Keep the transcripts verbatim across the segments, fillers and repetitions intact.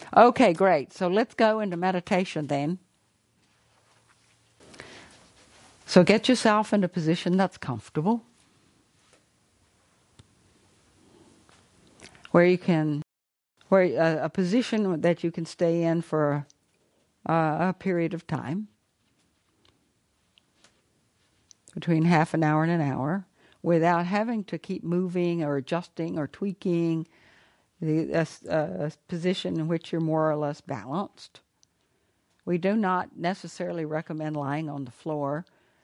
Okay, great. So let's go into meditation then. So get yourself in a position that's comfortable, where you can, where uh, a position that you can stay in for uh, a period of time, between half an hour and an hour, without having to keep moving or adjusting or tweaking the a, a position in which you're more or less balanced. We do not necessarily recommend lying on the floor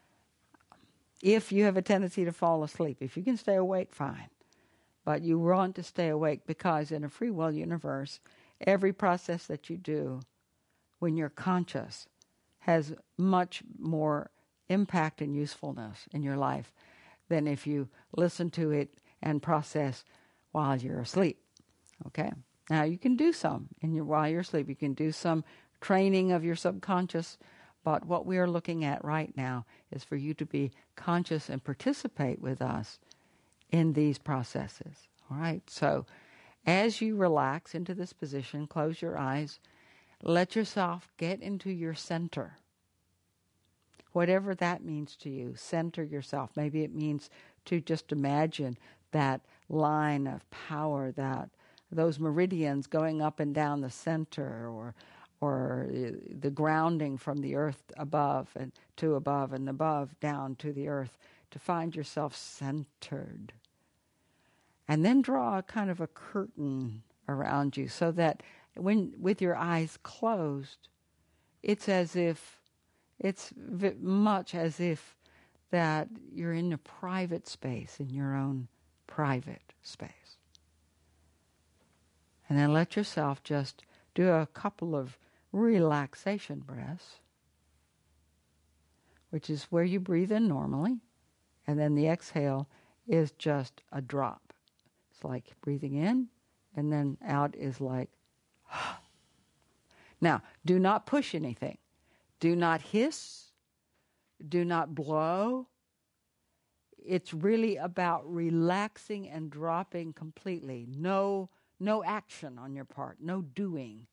if you have a tendency to fall asleep. If you can stay awake, fine. But you want to stay awake because in a free will universe, every process that you do when you're conscious has much more impact and usefulness in your life than if you listen to it and process while you're asleep. Okay? Now you can do some in your while you're asleep. You can do some training of your subconscious, but what we are looking at right now is for you to be conscious and participate with us in these processes. All right? So as you relax into this position, close your eyes, let yourself get into your center. Whatever that means to you, center yourself. Maybe it means to just imagine that line of power, that those meridians going up and down the center, or or the grounding from the earth above and to above and above down to the earth, to find yourself centered. And then draw a kind of a curtain around you so that when with your eyes closed, it's as if, it's v- much as if that you're in a private space, in your own private space. And then let yourself just do a couple of relaxation breaths, which is where you breathe in normally, and then the exhale is just a drop. It's like breathing in, and then out is like, now, do not push anything. Do not hiss. Do not blow. It's really about relaxing and dropping completely. No, no action on your part. No doing.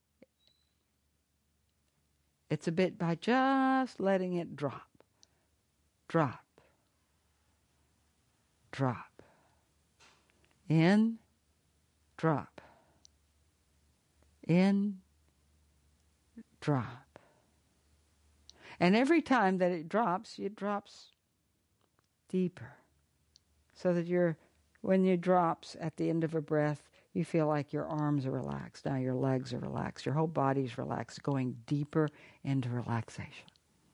It's a bit by just letting it drop. Drop. Drop. In. Drop. In. Drop. And every time that it drops, it drops deeper. So that you're, when it drops at the end of a breath, you feel like your arms are relaxed. Now your legs are relaxed. Your whole body's relaxed, going deeper into relaxation.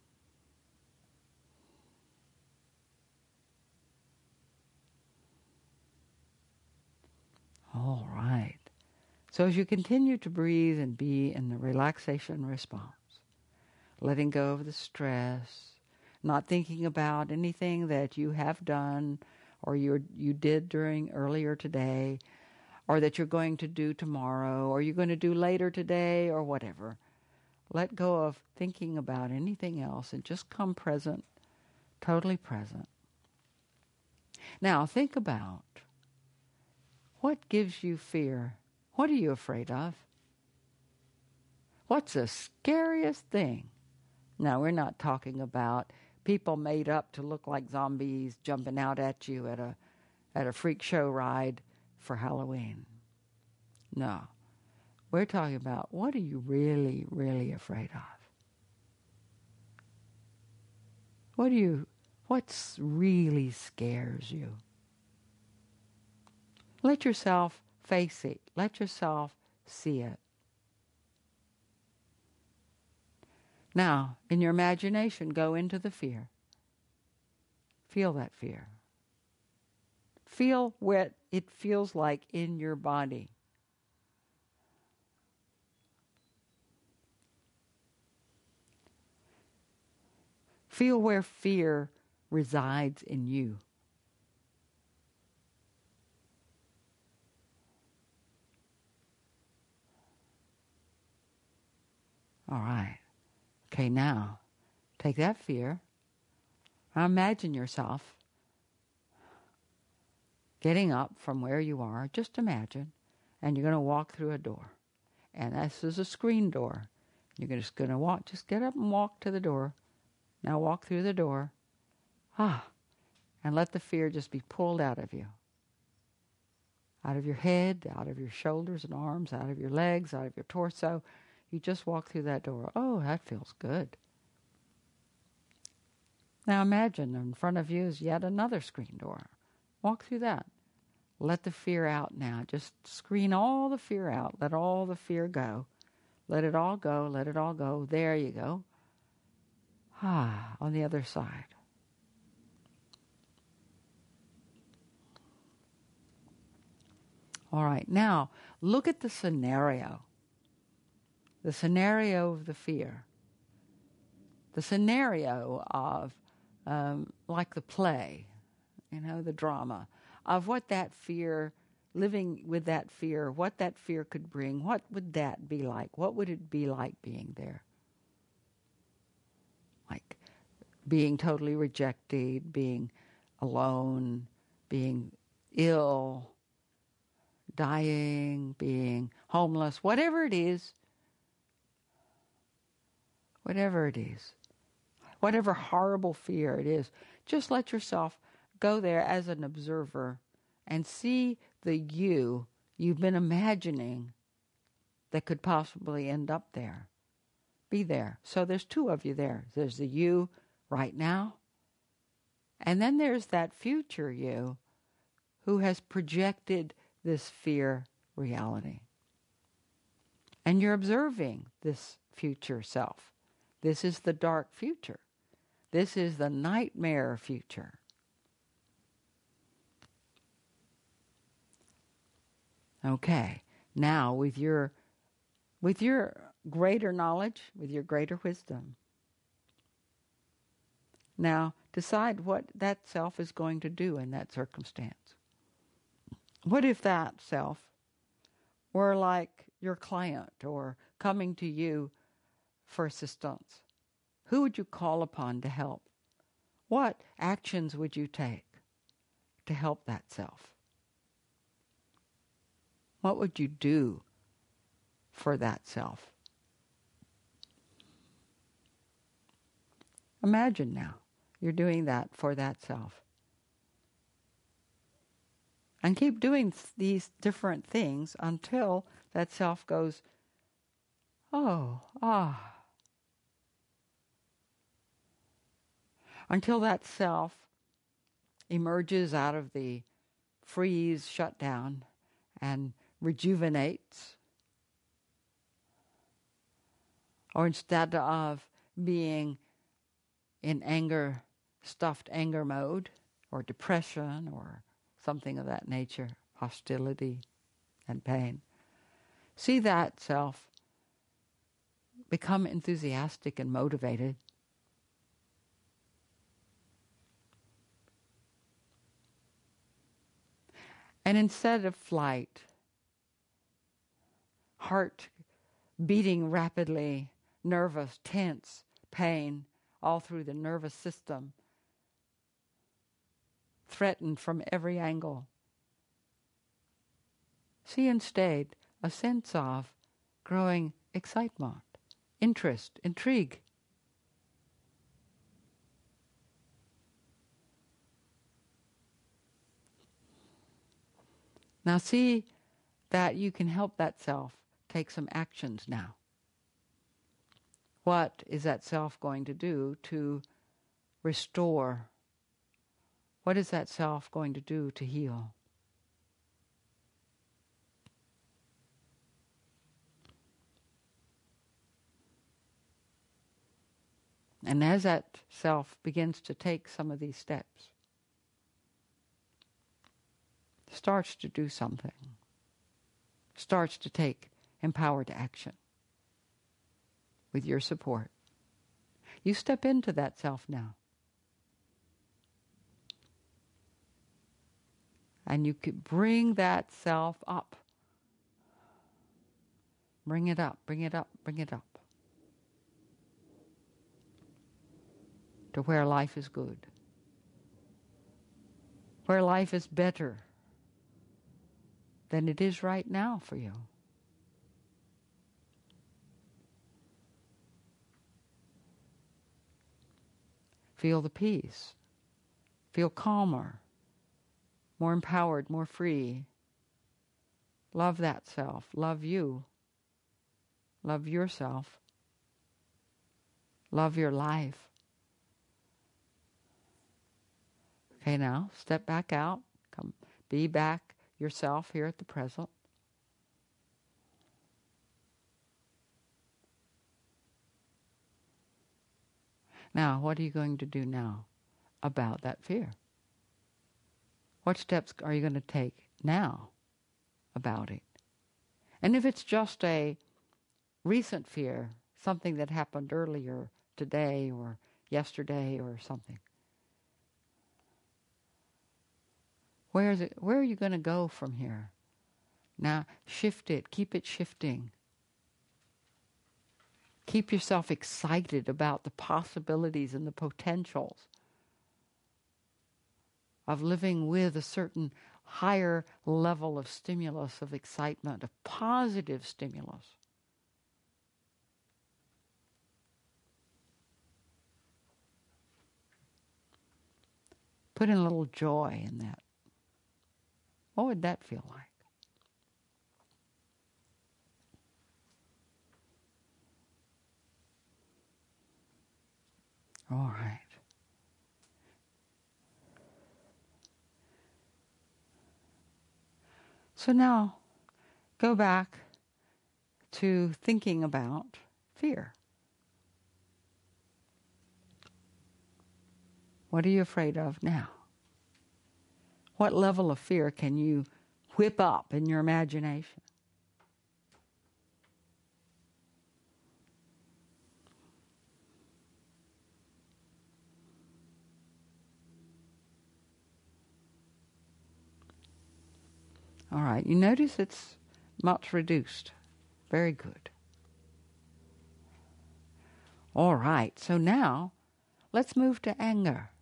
All right. So as you continue to breathe and be in the relaxation response, letting go of the stress, not thinking about anything that you have done or you you did during earlier today, or that you're going to do tomorrow, or you're going to do later today, or whatever. Let go of thinking about anything else and just come present, totally present. Now think about what gives you fear. What are you afraid of? What's the scariest thing? Now, we're not talking about people made up to look like zombies jumping out at you at a at a freak show ride for Halloween. No. We're talking about, what are you really, really afraid of? What do you, what's really scares you? Let yourself face it. Let yourself see it. Now, in your imagination, go into the fear. Feel that fear. Feel what it feels like in your body. Feel where fear resides in you. All right. Okay, now, take that fear. Now imagine yourself getting up from where you are. Just imagine. And you're going to walk through a door. And this is a screen door. You're just going to walk, just get up and walk to the door. Now walk through the door. Ah, and let the fear just be pulled out of you. Out of your head, out of your shoulders and arms, out of your legs, out of your torso. You just walk through that door. Oh, that feels good. Now imagine in front of you is yet another screen door. Walk through that. Let the fear out now. Just screen all the fear out. Let all the fear go. Let it all go. Let it all go. There you go. Ah, on the other side. All right, now look at the scenario. The scenario of the fear. The scenario of, um, like the play, you know, the drama, of what that fear, living with that fear, what that fear could bring, what would that be like? What would it be like being there? Like being totally rejected, being alone, being ill, dying, being homeless, whatever it is, whatever it is, whatever horrible fear it is, just let yourself go there as an observer and see the you you've been imagining that could possibly end up there. Be there. So there's two of you there. There's the you right now, and then there's that future you who has projected this fear reality. And you're observing this future self. This is the dark future. This is the nightmare future. Okay, now with your with your greater knowledge, with your greater wisdom, now decide what that self is going to do in that circumstance. What if that self were like your client or coming to you for assistance? Who would you call upon to help? What actions would you take to help that self? What would you do for that self? Imagine now you're doing that for that self. And keep doing these different things until that self goes, oh, ah. Until that self emerges out of the freeze, shutdown, and rejuvenates. Or instead of being in anger, stuffed anger mode, or depression, or something of that nature, hostility and pain, see that self become enthusiastic and motivated. And instead of flight, heart beating rapidly, nervous, tense, pain, all through the nervous system, threatened from every angle. See instead a sense of growing excitement, interest, intrigue. Now see that you can help that self take some actions now. What is that self going to do to restore? What is that self going to do to heal? And as that self begins to take some of these steps, starts to do something, starts to take empowered action with your support, you step into that self now. And you could bring that self up. Bring it up, bring it up, bring it up. To where life is good. Where life is better than it is right now for you. Feel the peace. Feel calmer, more empowered, more free. Love that self. Love you. Love yourself. Love your life. Okay, now step back out. Come, be back yourself here at the present. Now, what are you going to do now about that fear? What steps are you going to take now about it? And if it's just a recent fear, something that happened earlier today or yesterday or something, where is it? Where are you going to go from here? Now, shift it. Keep it shifting. Keep yourself excited about the possibilities and the potentials of living with a certain higher level of stimulus, of excitement, of positive stimulus. Put in a little joy in that. What would that feel like? All right. So now, go back to thinking about fear. What are you afraid of now? What level of fear can you whip up in your imagination? All right, you notice it's much reduced. Very good. All right, so now let's move to anger.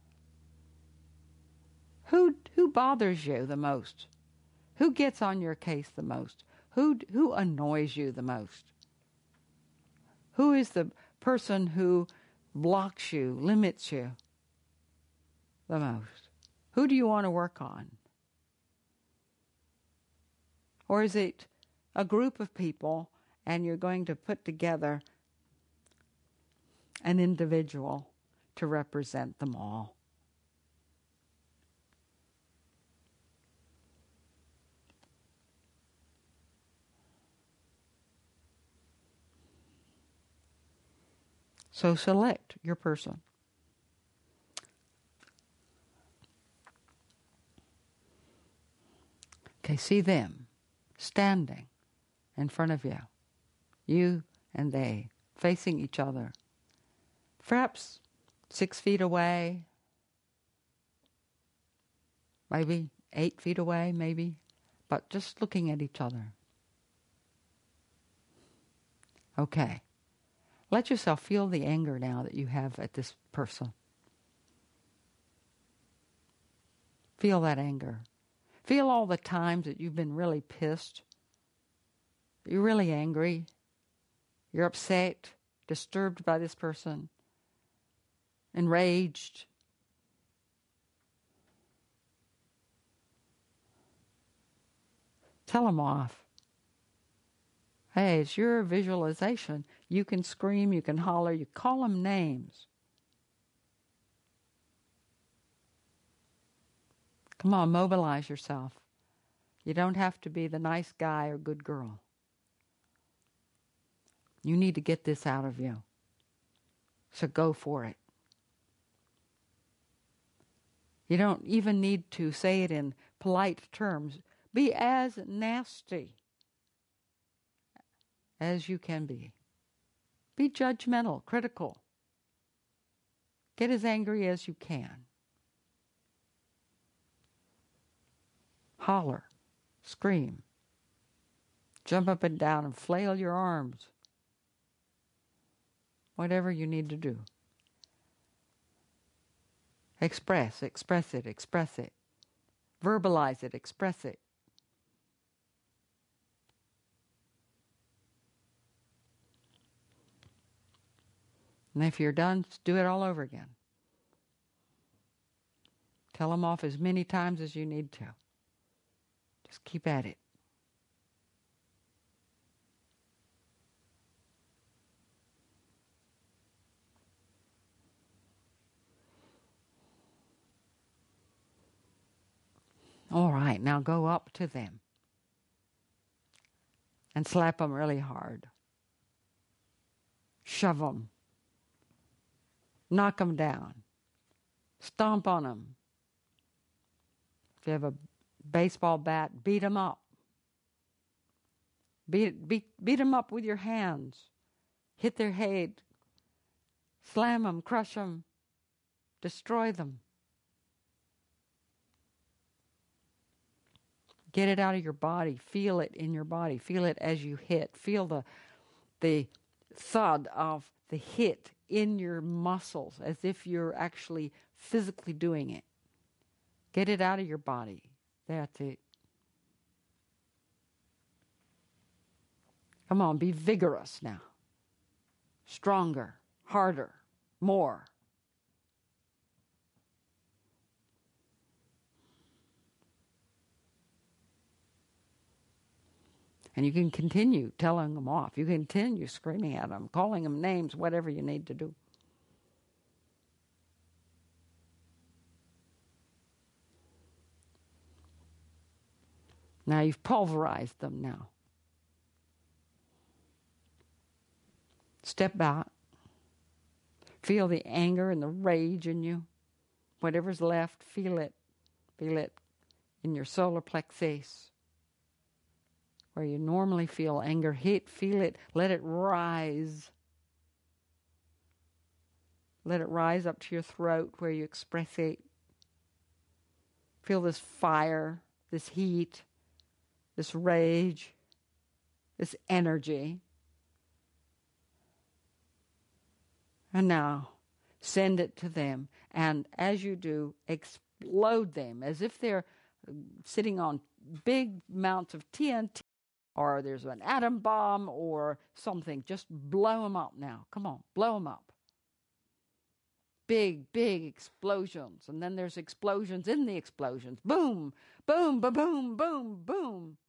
Who who bothers you the most? Who gets on your case the most? Who who annoys you the most? Who is the person who blocks you, limits you the most? Who do you want to work on? Or is it a group of people and you're going to put together an individual to represent them all? So select your person. Okay, see them standing in front of you. You and they facing each other. Perhaps six feet away. Maybe eight feet away, maybe. But just looking at each other. Okay. Let yourself feel the anger now that you have at this person. Feel that anger. Feel all the times that you've been really pissed. You're really angry. You're upset, disturbed by this person, enraged. Tell them off. Hey, it's your visualization. You can scream, you can holler, you call them names. Come on, mobilize yourself. You don't have to be the nice guy or good girl. You need to get this out of you. So go for it. You don't even need to say it in polite terms. Be as nasty as you can be. Be judgmental, critical. Get as angry as you can. Holler, scream, jump up and down and flail your arms. Whatever you need to do. Express, express it, express it. Verbalize it, express it. And if you're done, do it all over again. Tell them off as many times as you need to. Just keep at it. All right, now go up to them and slap them really hard. Shove them. Knock them down. Stomp on them. If you have a baseball bat, beat them up. Beat, beat, beat them up with your hands. Hit their head. Slam them, crush them. Destroy them. Get it out of your body. Feel it in your body. Feel it as you hit. Feel the the thud of the hit in your muscles as if you're actually physically doing it. Get it out of your body. That's it. Come on, be vigorous now. Stronger, harder, more. And you can continue telling them off. You can continue screaming at them, calling them names, whatever you need to do. Now you've pulverized them now. Step back. Feel the anger and the rage in you. Whatever's left, feel it. Feel it in your solar plexus. Where you normally feel anger hit, feel it, let it rise. Let it rise up to your throat where you express it. Feel this fire, this heat, this rage, this energy. And now, send it to them. And as you do, explode them as if they're sitting on big amounts of T N T. Or there's an atom bomb or something. Just blow them up now. Come on, blow them up. Big, big explosions. And then there's explosions in the explosions. Boom, boom, ba-boom, boom, boom.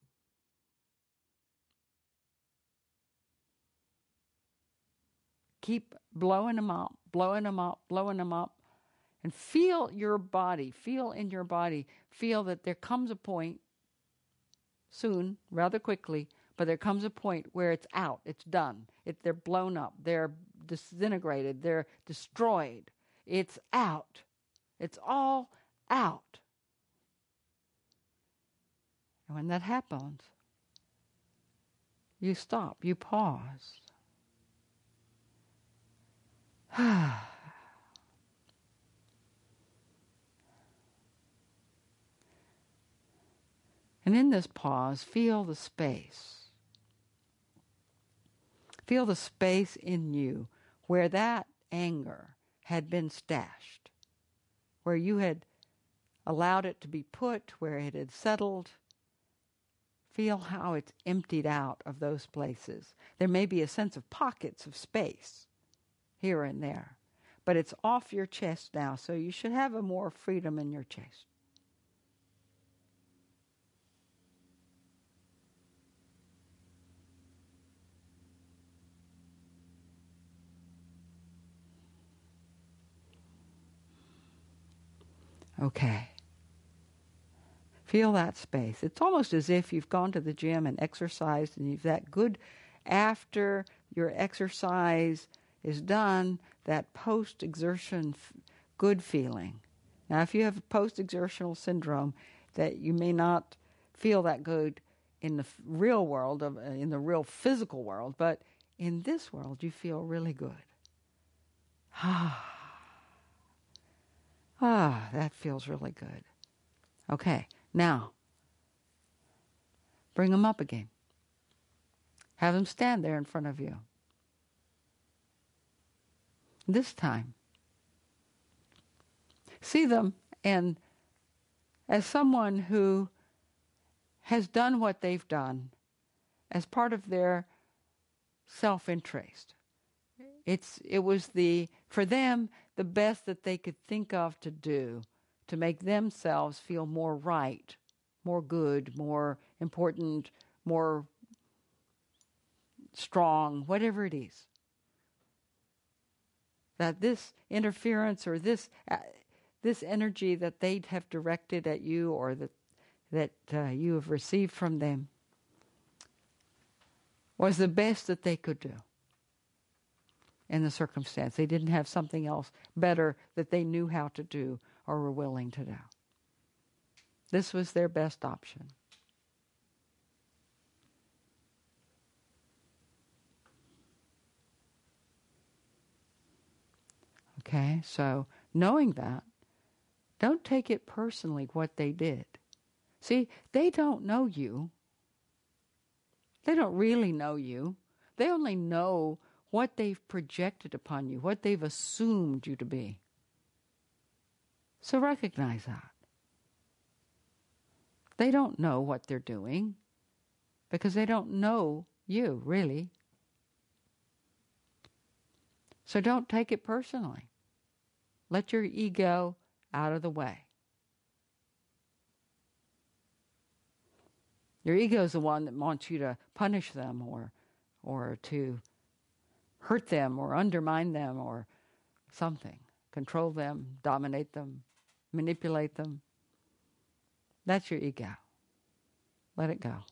Keep blowing them up, blowing them up, blowing them up. And feel your body, feel in your body, feel that there comes a point soon, rather quickly, but there comes a point where it's out, it's done. It, they're blown up, they're disintegrated, they're destroyed. It's out. It's all out. And when that happens, you stop, you pause. And in this pause, feel the space. Feel the space in you where that anger had been stashed, where you had allowed it to be put, where it had settled. Feel how it's emptied out of those places. There may be a sense of pockets of space here and there, but it's off your chest now, so you should have a more freedom in your chest. Okay. Feel that space. It's almost as if you've gone to the gym and exercised and you've that good, after your exercise is done, that post-exertion f- good feeling. Now, if you have post-exertional syndrome, that you may not feel that good in the f- real world, of, uh, in the real physical world, but in this world, you feel really good. Ah. Ah, that feels really good. Okay, now, bring them up again. Have them stand there in front of you. This time, see them and as someone who has done what they've done as part of their self-interest. It's it was the for them the best that they could think of to do to make themselves feel more right, more good, more important, more strong, whatever it is. That this interference or this uh, this energy that they have directed at you or that that uh, you have received from them was the best that they could do in the circumstance. They didn't have something else better that they knew how to do or were willing to do. This was their best option. Okay, so knowing that, don't take it personally what they did. See, they don't know you. They don't really know you. They only know what they've projected upon you, what they've assumed you to be. So recognize that. They don't know what they're doing because they don't know you, really. So don't take it personally. Let your ego out of the way. Your ego is the one that wants you to punish them or, or to hurt them or undermine them or something. Control them, dominate them, manipulate them. That's your ego. Let it go.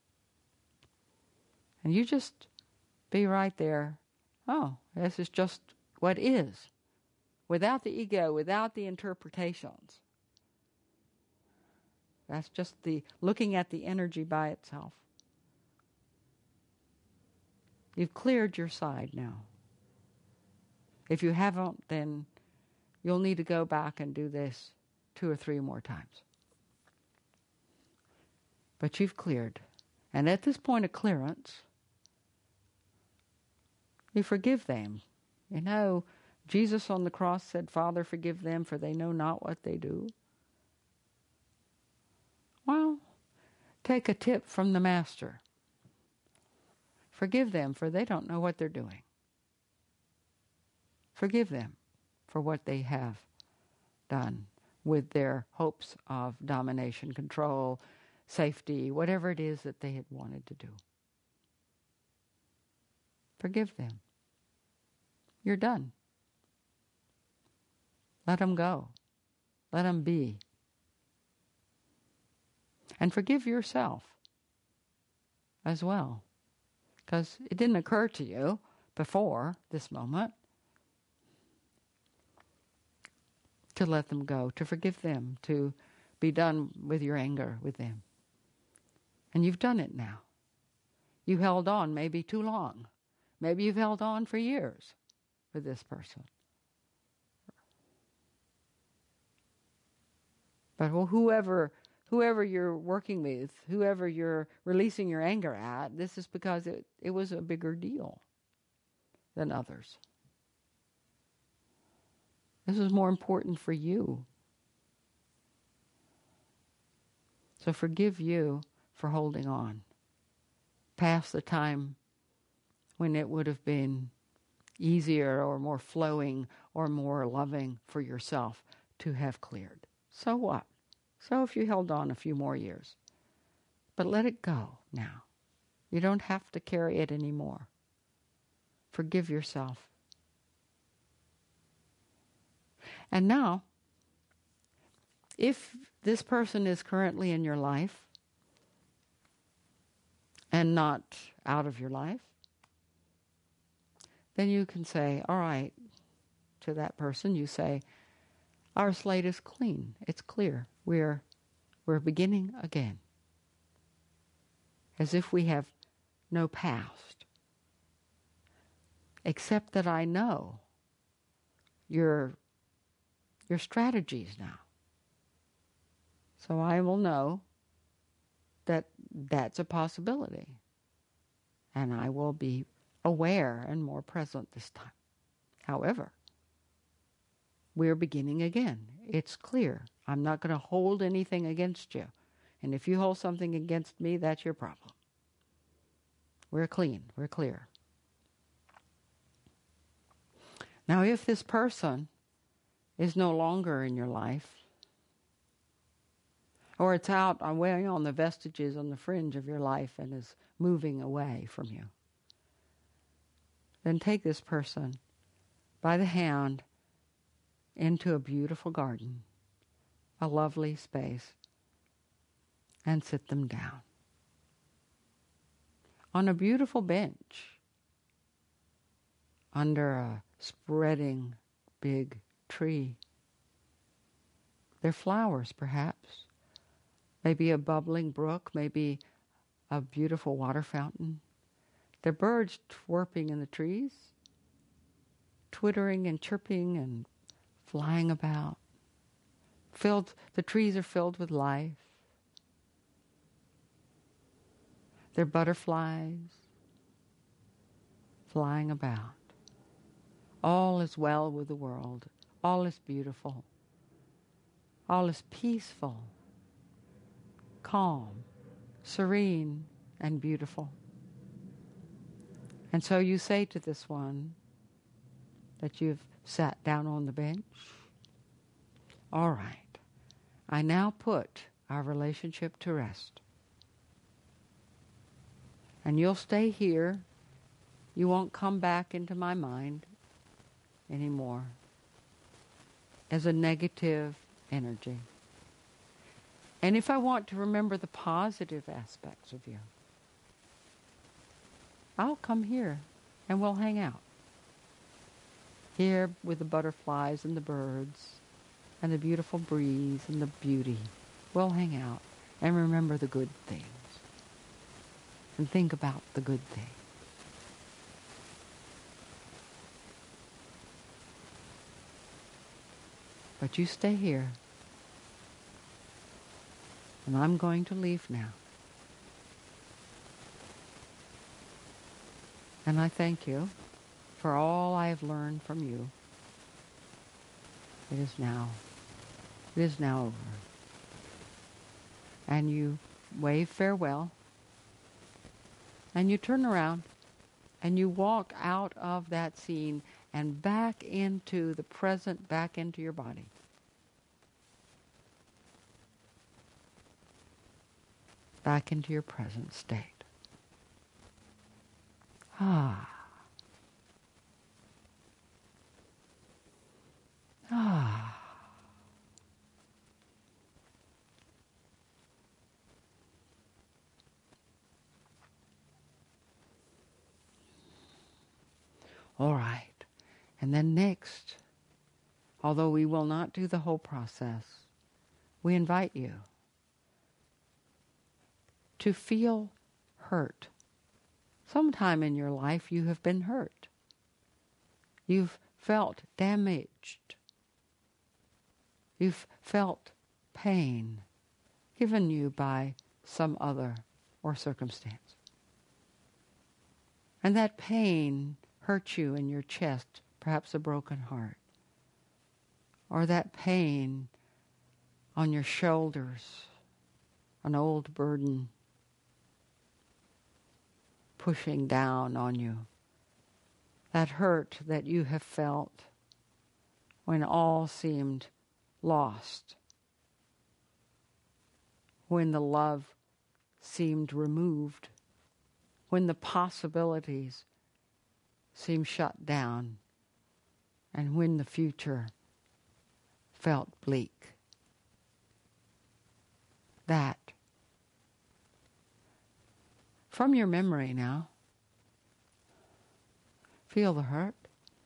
And you just be right there. Oh, this is just what is. Without the ego, without the interpretations. That's just the looking at the energy by itself. You've cleared your side now. If you haven't, then you'll need to go back and do this two or three more times. But you've cleared. And at this point of clearance, you forgive them. You know, Jesus on the cross said, Father, forgive them, for they know not what they do. Well, take a tip from the Master. Forgive them, for they don't know what they're doing. Forgive them for what they have done with their hopes of domination, control, safety, whatever it is that they had wanted to do. Forgive them. You're done. Let them go. Let them be. And forgive yourself as well. Because it didn't occur to you before this moment to let them go, to forgive them, to be done with your anger with them. And you've done it now. You held on maybe too long. Maybe you've held on for years with this person. But well, whoever whoever you're working with, whoever you're releasing your anger at, this is because it, it was a bigger deal than others. This is more important for you. So forgive you for holding on past the time when it would have been easier or more flowing or more loving for yourself to have cleared. So what? So if you held on a few more years. But let it go now. You don't have to carry it anymore. Forgive yourself. And now, if this person is currently in your life and not out of your life, then you can say, all right, to that person, you say, our slate is clean. It's clear. We're, we're beginning again. As if we have no past. Except that I know your, your strategies now. So I will know that that's a possibility. And I will be aware and more present this time. However, we're beginning again. It's clear. I'm not going to hold anything against you. And if you hold something against me, that's your problem. We're clean. We're clear. Now, if this person is no longer in your life, Or it's out away on the vestiges on the fringe of your life and is moving away from you. Then take this person by the hand into a beautiful garden, a lovely space, and sit them down. On a beautiful bench, under a spreading big tree. There are flowers, perhaps. Maybe a bubbling brook, maybe a beautiful water fountain. There are birds twerping in the trees, twittering and chirping and flying about. Filled, the trees are filled with life. There are butterflies flying about. All is well with the world. All is beautiful. All is peaceful, calm, serene, and beautiful. And so you say to this one that you've sat down on the bench, all right, I now put our relationship to rest. And you'll stay here. You won't come back into my mind anymore as a negative energy. And if I want to remember the positive aspects of you, I'll come here and we'll hang out. Here with the butterflies and the birds and the beautiful breeze and the beauty. We'll hang out and remember the good things. And think about the good things. But you stay here. And I'm going to leave now. And I thank you for all I have learned from you. It is now. It is now over. And you wave farewell. And you turn around. And you walk out of that scene and back into the present, back into your body. Back into your present state. Ah. Ah. All right. And then next, although we will not do the whole process, we invite you to feel hurt. Sometime in your life you have been hurt. You've felt damaged. You've felt pain given you by some other or circumstance. And that pain hurt you in your chest, perhaps a broken heart. Or that pain on your shoulders, an old burden pushing down on you. That hurt that you have felt when all seemed lost. When the love seemed removed. When the possibilities seemed shut down. And when the future felt bleak. That. From your memory now, feel the hurt.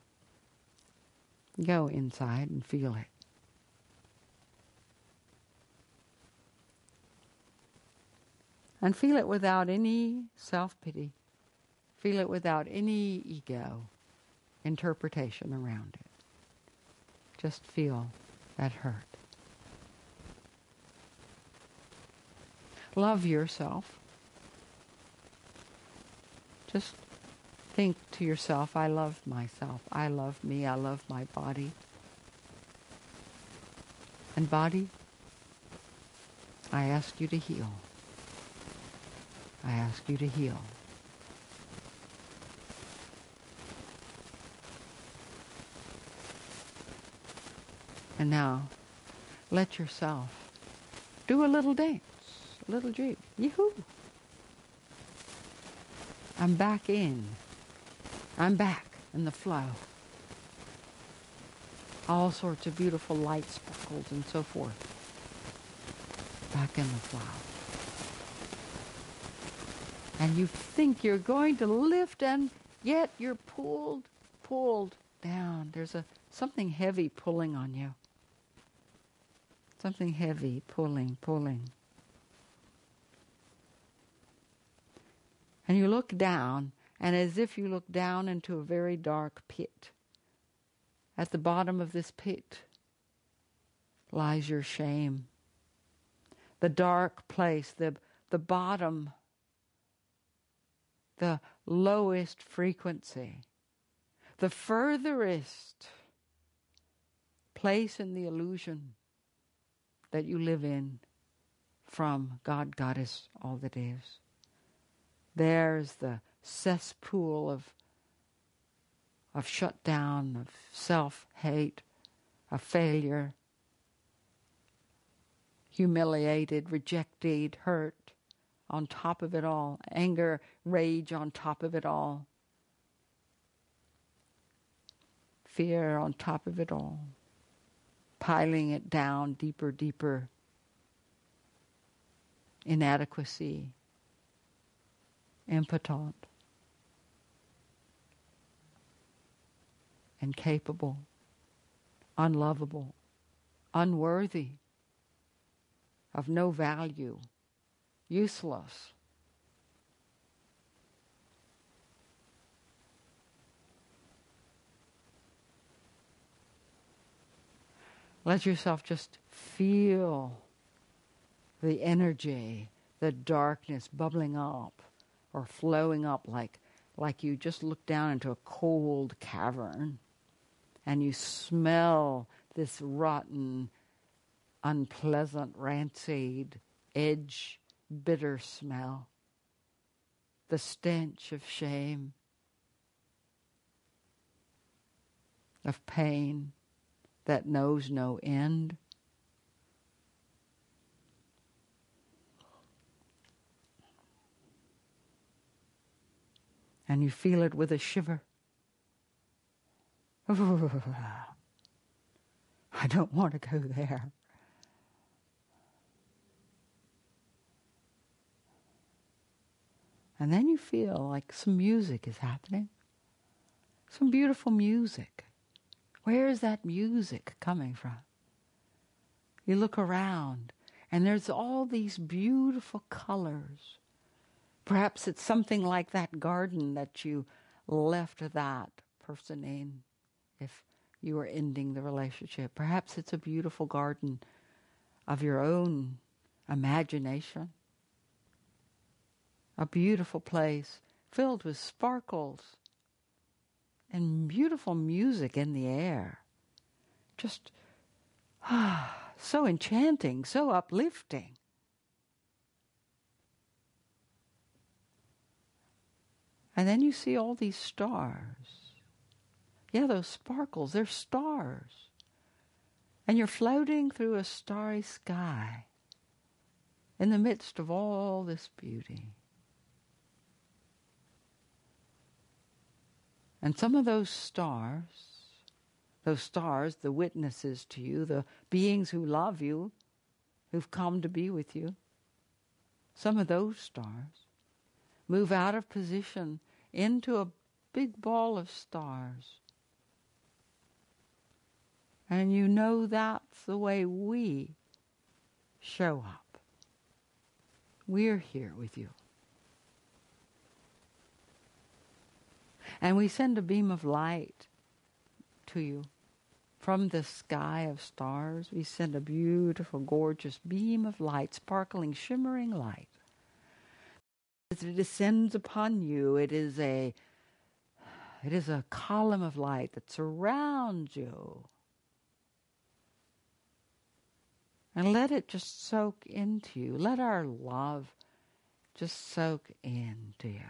Go inside and feel it. And feel it without any self-pity. Feel it without any ego interpretation around it. Just feel that hurt. Love yourself. Just think to yourself, I love myself. I love me. I love my body. And body, I ask you to heal. I ask you to heal. And now, let yourself Do a little dance, a little jig. Yoo-hoo! I'm back in. I'm back in the flow. All sorts of beautiful light sparkles and so forth. Back in the flow. And you think you're going to lift, and yet you're pulled, pulled down. There's a something heavy pulling on you. Something heavy pulling, pulling. And you look down, and as if you look down into a very dark pit. At the bottom of this pit lies your shame. The dark place, the, the bottom, the lowest frequency, the furthest place in the illusion that you live in from God, Goddess, all that is. There's the cesspool of, of shutdown, of self-hate, of failure, humiliated, rejected, hurt, on top of it all, anger, rage on top of it all, fear on top of it all, piling it down deeper, deeper, inadequacy, impotent, incapable, unlovable, unworthy, of no value, useless. Let yourself just feel the energy, the darkness bubbling up or flowing up like, like you just look down into a cold cavern and you smell this rotten, unpleasant, rancid, edge, bitter smell. The stench of shame, of pain that knows no end. And you feel it with a shiver. I don't want to go there. And then you feel like some music is happening. Some beautiful music. Where is that music coming from? You look around, and there's all these beautiful colors. Perhaps it's something like that garden that you left that person in if you were ending the relationship. Perhaps it's a beautiful garden of your own imagination. A beautiful place filled with sparkles and beautiful music in the air. Just ah, so enchanting, so uplifting. And then you see all these stars. Yeah, those sparkles, they're stars. And you're floating through a starry sky in the midst of all this beauty. And some of those stars, those stars, the witnesses to you, the beings who love you, who've come to be with you, some of those stars move out of position into a big ball of stars. And you know that's the way we show up. We're here with you. And we send a beam of light to you from the sky of stars. We send a beautiful, gorgeous beam of light, sparkling, shimmering light. As it descends upon you, it is a it is a column of light that surrounds you. And let it just soak into you. Let our love just soak into you.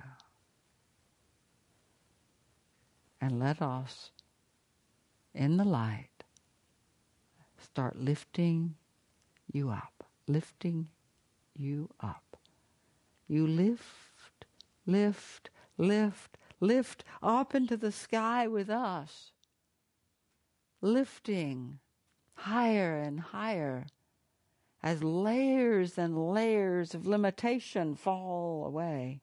And let us, in the light, start lifting you up. lifting you up. You lift, lift, lift, lift up into the sky with us. Lifting higher and higher as layers and layers of limitation fall away.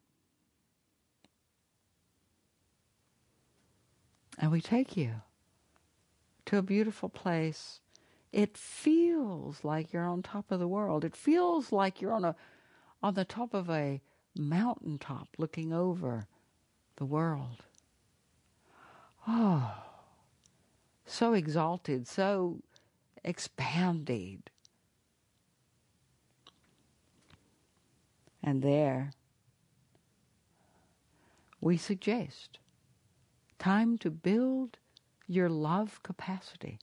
And we take you to a beautiful place. It feels like you're on top of the world. It feels like you're on a on the top of a mountaintop looking over the world. Oh, so exalted, so expanded. And there, we suggest time to build your love capacity.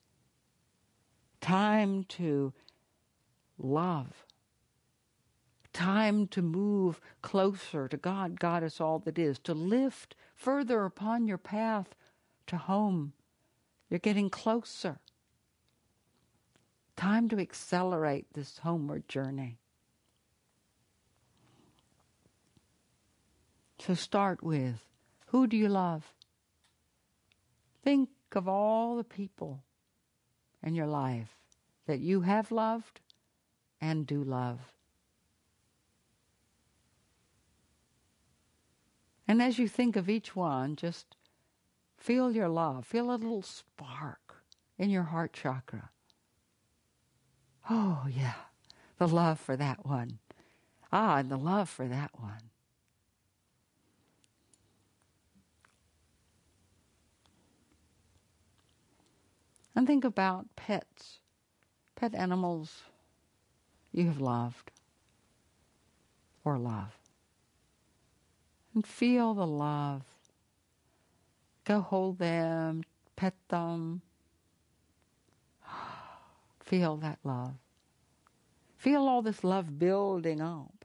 Time to love. Time to move closer to God, Goddess, all that is. To lift further upon your path to home. You're getting closer. Time to accelerate this homeward journey. So start with, who do you love? Think of all the people in your life that you have loved and do love. And as you think of each one, just feel your love. Feel a little spark in your heart chakra. Oh, yeah, the love for that one. Ah, and the love for that one. And think about pets, pet animals you have loved or love. And feel the love. Go hold them, pet them. Feel that love. Feel all this love building up.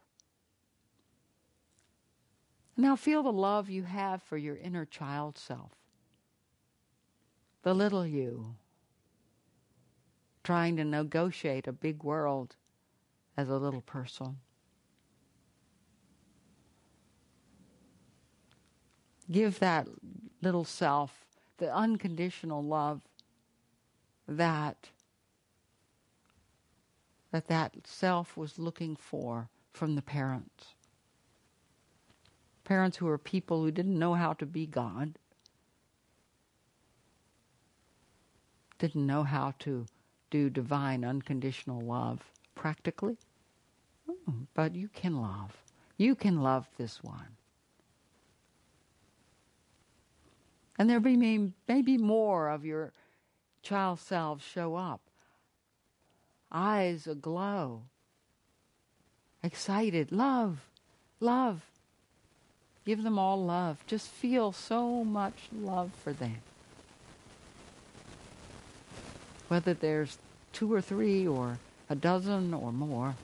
Now feel the love you have for your inner child self. The little you. Trying to negotiate a big world as a little person. Give that little self the unconditional love that that that self was looking for from the parents. Parents who were people who didn't know how to be God, didn't know how to do divine unconditional love practically. Mm, but you can love. You can love this one. And there be maybe more of your child selves show up. Eyes aglow. Excited. Love. Love. Give them all love. Just feel so much love for them. Whether there's two or three or a dozen or more.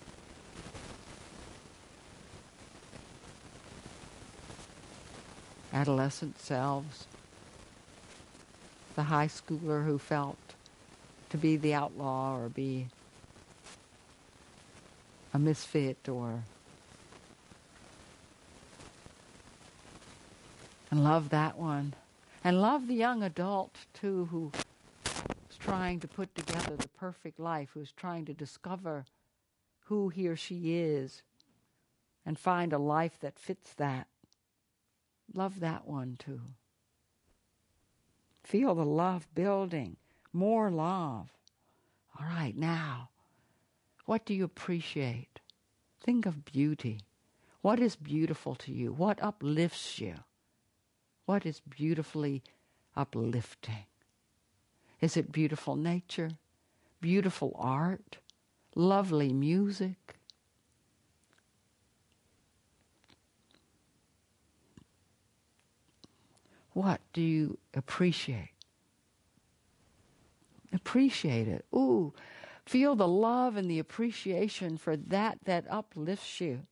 Adolescent selves. The high schooler who felt to be the outlaw or be a misfit or and love that one. And love the young adult too who is trying to put together the perfect life, who's trying to discover who he or she is and find a life that fits that. Love that one too. Feel the love building. More love. All right, now, what do you appreciate? Think of beauty. What is beautiful to you? What uplifts you? What is beautifully uplifting? Is it beautiful nature? Beautiful art? Lovely music? What do you appreciate? Appreciate it. Ooh, feel the love and the appreciation for that that uplifts you.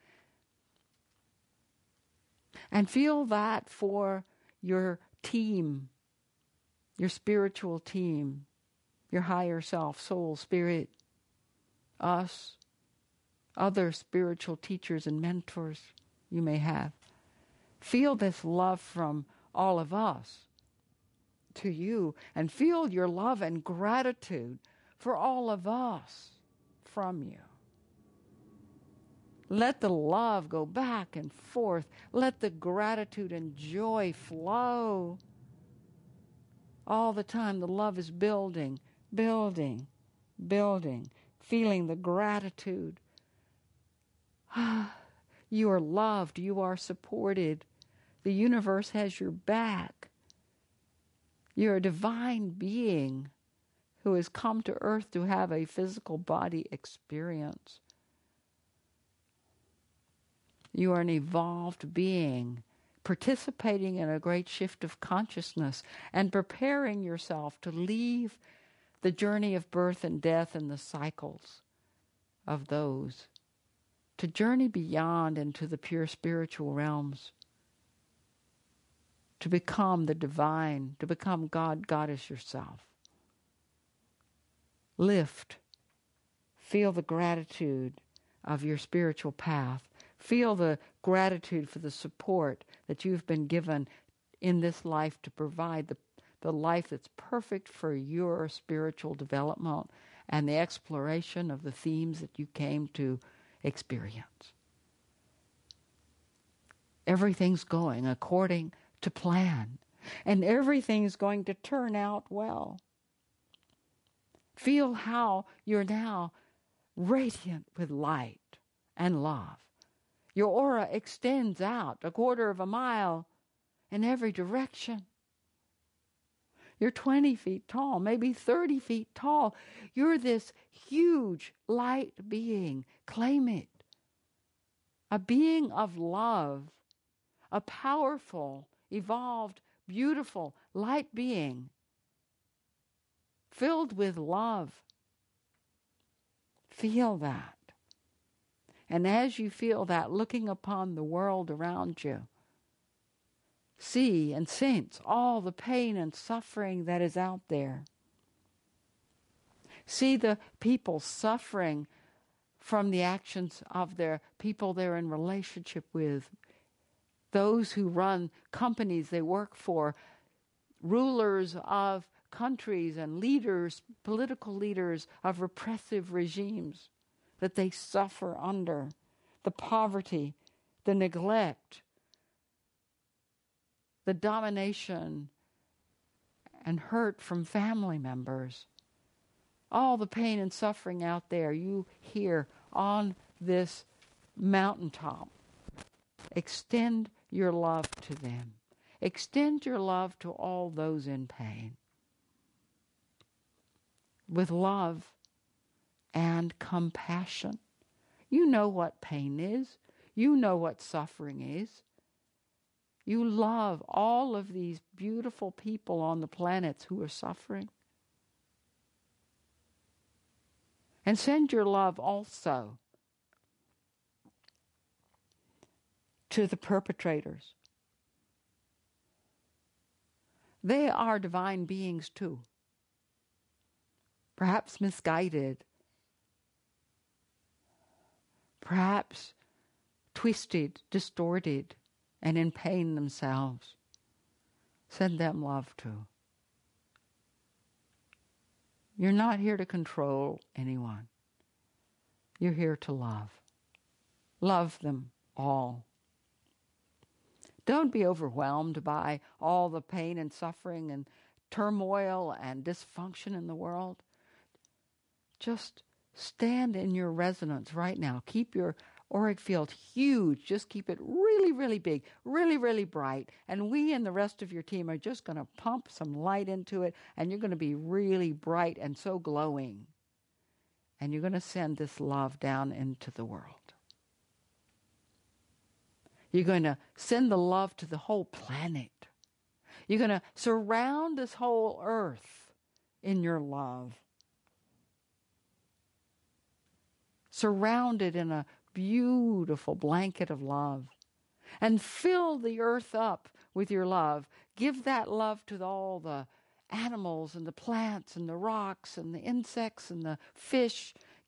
And feel that for your team, your spiritual team, your higher self, soul, spirit, us, other spiritual teachers and mentors you may have. Feel this love from all of us to you, and feel your love and gratitude for all of us from you. Let the love go back and forth. Let the gratitude and joy flow. All the time the love is building, building, building, feeling the gratitude. You are loved. You are supported. The universe has your back. You're a divine being who has come to earth to have a physical body experience. You are an evolved being participating in a great shift of consciousness and preparing yourself to leave the journey of birth and death and the cycles of those, to journey beyond into the pure spiritual realms, to become the divine, to become God, Goddess yourself. Lift. Feel the gratitude of your spiritual path. Feel the gratitude for the support that you've been given in this life to provide the, the life that's perfect for your spiritual development and the exploration of the themes that you came to experience. Everything's going according to plan, and everything's going to turn out well. Feel how you're now radiant with light and love. Your aura extends out a quarter of a mile in every direction. You're twenty feet tall, maybe thirty feet tall. You're this huge light being. Claim it. A being of love. A powerful, evolved, beautiful light being. Filled with love. Feel that. And as you feel that, looking upon the world around you, see and sense all the pain and suffering that is out there. See the people suffering from the actions of their people they're in relationship with, those who run companies they work for, rulers of countries and leaders, political leaders of repressive regimes that they suffer under, the poverty, the neglect, the domination and hurt from family members. All the pain and suffering out there you hear on this mountaintop. Extend your love to them. Extend your love to all those in pain. With love and compassion. You know what pain is. You know what suffering is. You love all of these beautiful people on the planets who are suffering. And send your love also to the perpetrators. They are divine beings too. Perhaps misguided. Perhaps twisted, distorted, and in pain themselves. Send them love too. You're not here to control anyone. You're here to love. Love them all. Don't be overwhelmed by all the pain and suffering and turmoil and dysfunction in the world. Just stand in your resonance right now. Keep your auric field huge. Just keep it really, really big, really, really bright. And we and the rest of your team are just going to pump some light into it, and you're going to be really bright and so glowing. And you're going to send this love down into the world. You're going to send the love to the whole planet. You're going to surround this whole earth in your love. Surrounded in a beautiful blanket of love. And fill the earth up with your love. Give that love to all the animals and the plants and the rocks and the insects and the fish.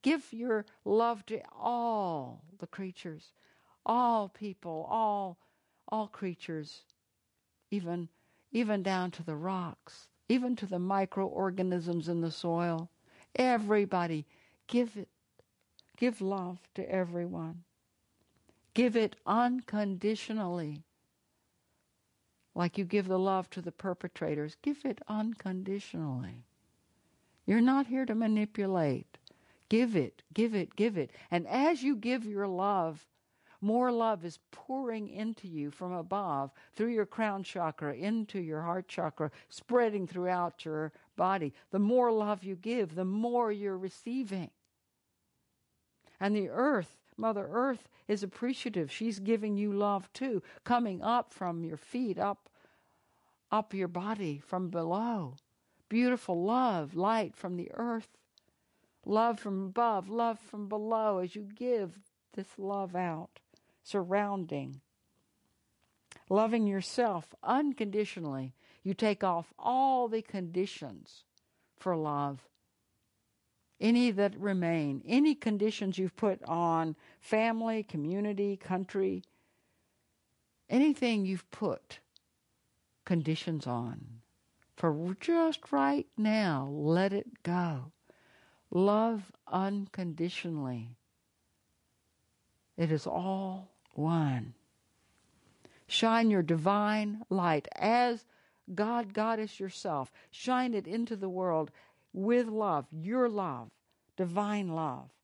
Give your love to all the creatures, all people, all all creatures, even even down to the rocks, even to the microorganisms in the soil. Everybody, give it. Give love to everyone. Give it unconditionally. Like you give the love to the perpetrators, give it unconditionally. You're not here to manipulate. Give it, give it, give it. And as you give your love, more love is pouring into you from above, through your crown chakra, into your heart chakra, spreading throughout your body. The more love you give, the more you're receiving. And the earth, Mother Earth, is appreciative. She's giving you love too, coming up from your feet, up, up your body from below. Beautiful love, light from the earth. Love from above, love from below as you give this love out, surrounding. Loving yourself unconditionally. You take off all the conditions for love. Any that remain, any conditions you've put on family, community, country, anything you've put conditions on. For just right now, let it go. Love unconditionally. It is all one. Shine your divine light as God, Goddess yourself. Shine it into the world with love, your love, divine love.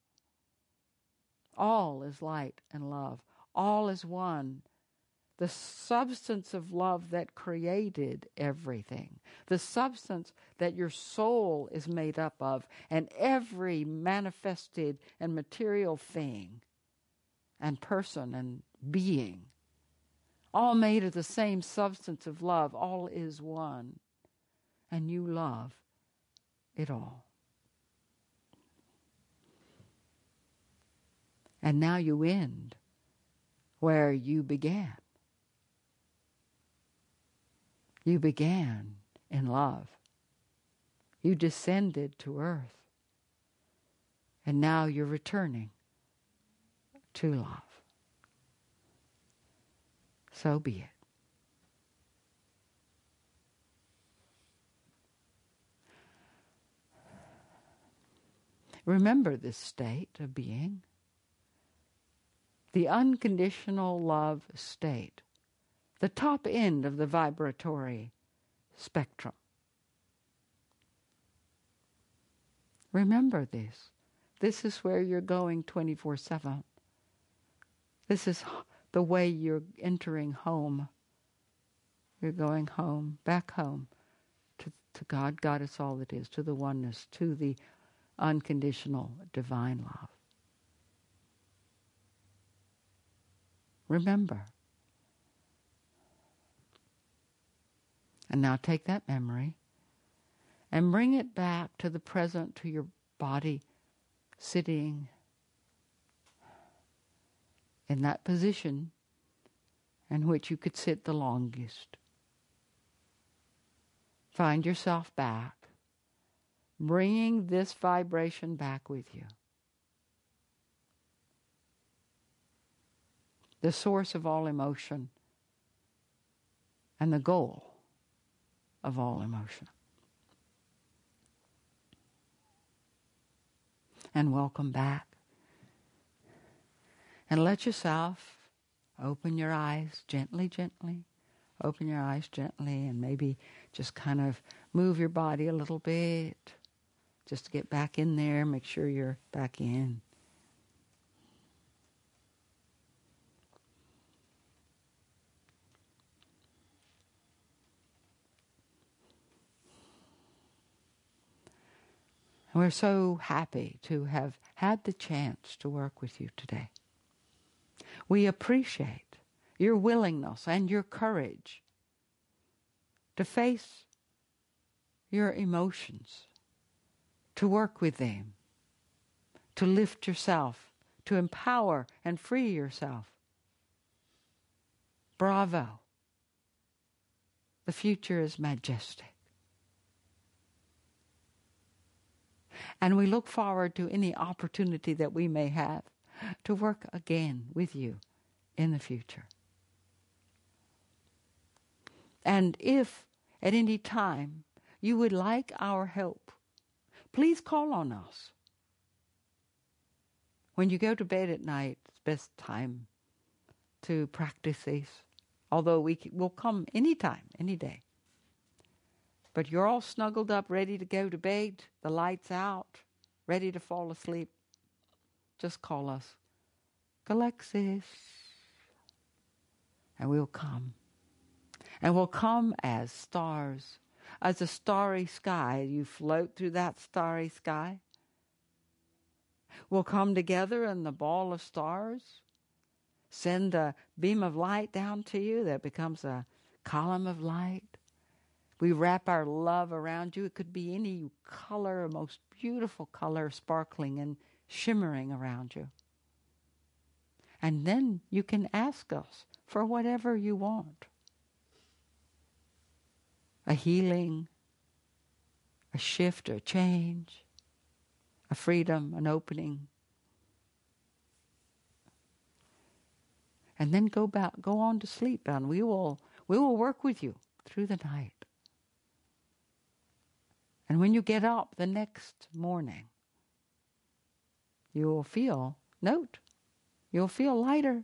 All is light and love. All is one. The substance of love that created everything. The substance that your soul is made up of, and every manifested and material thing and person and being. All made of the same substance of love. All is one. And you love it all. And now you end where you began. You began in love. You descended to earth. And now you're returning to love. So be it. Remember this state of being, the unconditional love state, the top end of the vibratory spectrum. Remember this. This is where you're going twenty-four seven. This is the way you're entering home. You're going home, back home, to, to God, Goddess, all that is, to the oneness, to the unconditional divine love. Remember. And now take that memory and bring it back to the present, to your body, sitting in that position in which you could sit the longest. Find yourself back, bringing this vibration back with you. The source of all emotion and the goal of all emotion. And welcome back. And let yourself open your eyes gently, gently. Open your eyes gently and maybe just kind of move your body a little bit. Just to get back in there, make sure you're back in. We're so happy to have had the chance to work with you today. We appreciate your willingness and your courage to face your emotions, to work with them, to lift yourself, to empower and free yourself. Bravo. The future is majestic. And we look forward to any opportunity that we may have to work again with you in the future. And if at any time you would like our help, please call on us. When you go to bed at night, it's best time to practice these. Although we will come anytime, any day. But you're all snuggled up, ready to go to bed, the light's out, ready to fall asleep. Just call us, Galexis, and we'll come. And we'll come as stars, as a starry sky. You float through that starry sky. We'll come together in the ball of stars, send a beam of light down to you that becomes a column of light. We wrap our love around you. It could be any color, most beautiful color, sparkling and shimmering around you. And then you can ask us for whatever you want. A healing, a shift, a change, a freedom, an opening. And then go back, go on to sleep, and we will we will work with you through the night. And when you get up the next morning, you will feel, note, you'll feel lighter.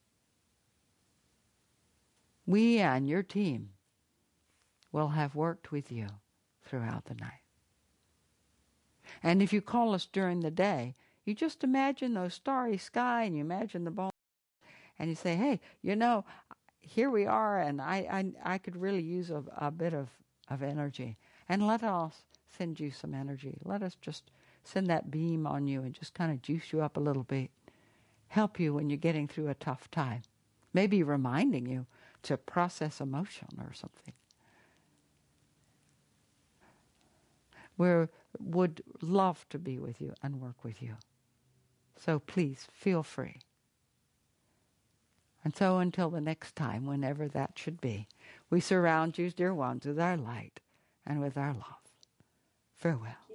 We and your team will have worked with you throughout the night. And if you call us during the day, you just imagine those starry sky and you imagine the ball, and you say, hey, you know, here we are, and I I, I could really use a, a bit of, of energy. And let us send you some energy. Let us just send that beam on you and just kind of juice you up a little bit. Help you when you're getting through a tough time. Maybe reminding you to process emotion or something. We would love to be with you and work with you. So please, feel free. And so until the next time, whenever that should be, we surround you, dear ones, with our light and with our love. Farewell.